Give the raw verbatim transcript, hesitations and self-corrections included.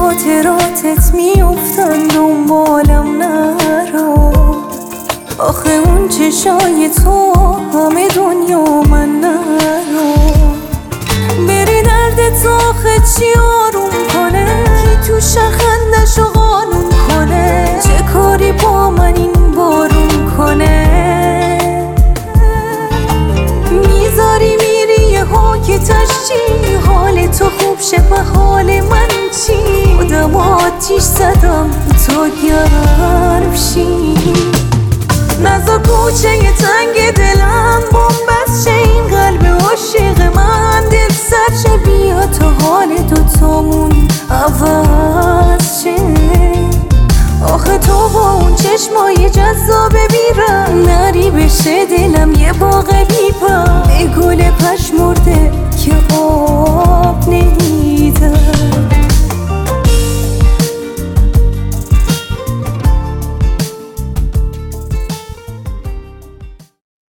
خاطراتت میافتن دنبالم نرو. آخه اون چشای تو همه دنیا من نرو. بری دردت آخه چی آروم کنه، کی تو خندشو قانون کنه، چه کاری با من این بارون کنه. میذاری میری یه ها که تشتی حال تو خوب شه و حال من چی. خودم آتیش زدم تا گرم شی. نزار کوچه ی تنگ دلم بومبست شه، این قلب عاشق من دل سر شه. بیا تا حال دوتامون عوض شه. آخه تو با اون چشمای جذاب بیرم نری بشه دلم یه باغ بیبم.